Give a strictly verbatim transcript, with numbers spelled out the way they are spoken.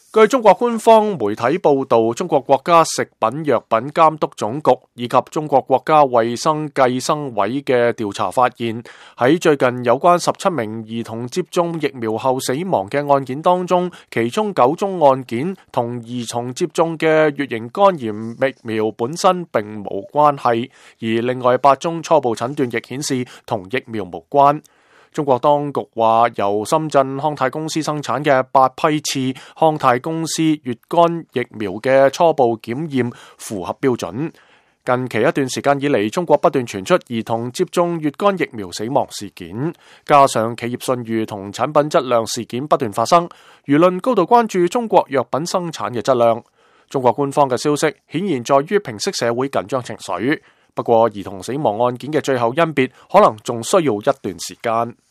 據中國官方媒體報道，中國國家食品藥品監督總局以及中國國家衛生計生委嘅調查發現，喺最近有關十七名兒童接種疫苗後死亡嘅案件當中，其中九宗案件同兒童接種嘅乙型肝炎疫苗本身並無關係，而另外八宗初步診斷亦顯示同疫苗無關。中國當局話，由深圳康泰公司生產嘅八批次康泰公司乙肝疫苗嘅初步檢驗符合標準。近期一段時間以嚟，中國不斷傳出兒童接種乙肝疫苗死亡事件，加上企業信譽同產品質量事件不斷發生，輿論高度關注中國藥品生產嘅質量。中國官方嘅消息顯然在於平息社會緊張情緒，不過兒童死亡案件嘅最後甄別可能仲需要一段時間。